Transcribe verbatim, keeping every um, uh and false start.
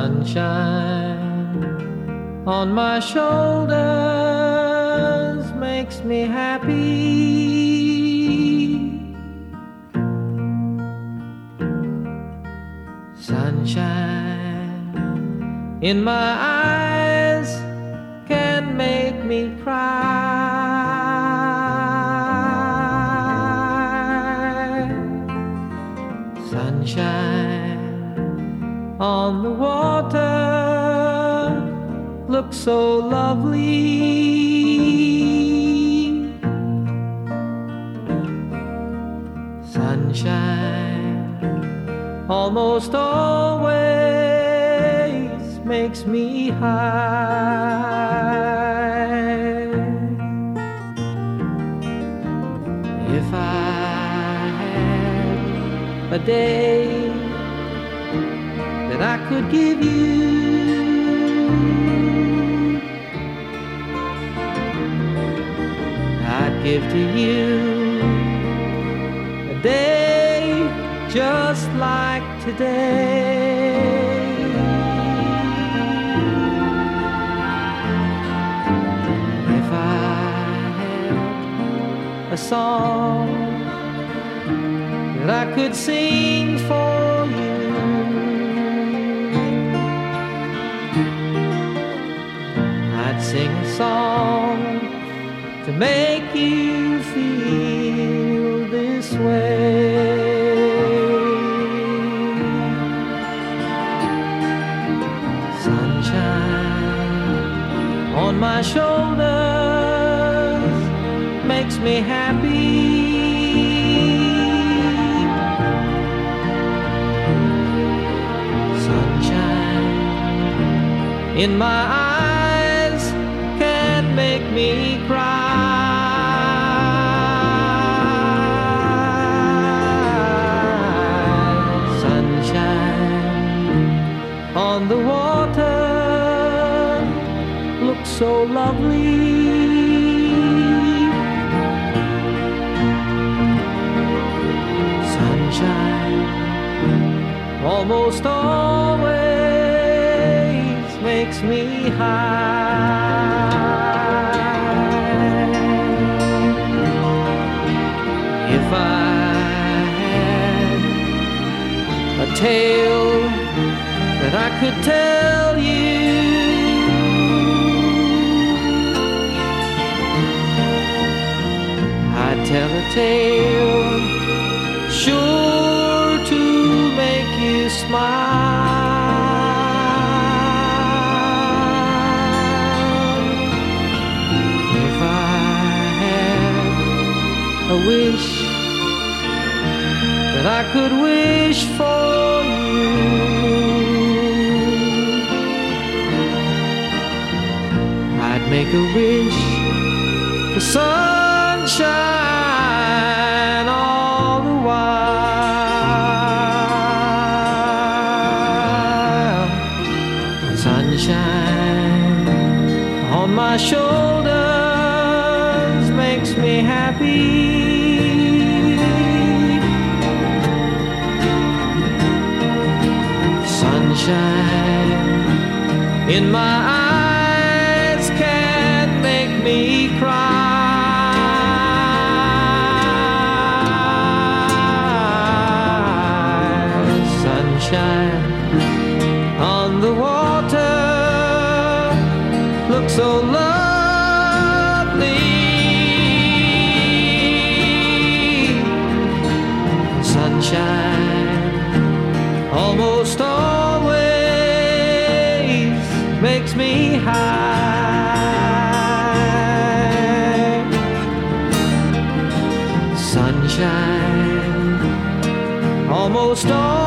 Sunshine on my shoulders makes me happy. Sunshine in my eyes can make me cry. Sunshine on the water looks so lovely. Sunshine almost always makes me high. If I had a day that I could give you, I'd give to you a day just like today. If I had a song that I could sing for you, I'd sing a song to make you feel this way. Sunshine on my shoulders makes me happy. Sunshine in my eyes can make me cry. Sunshine on the water looks so lovely. Sunshine almost always makes me high. If I had a tale that I could tell you, I'd tell a tale sure to make you smile. If I had a wish that I could wish for you, I'd make a wish for sunshine all the while. Sunshine on my shoulders makes me happy. Sunshine in my eyes can make me cry. Sunshine on the water looks so lovely. Sunshine almost always makes me high. Sunshine almost always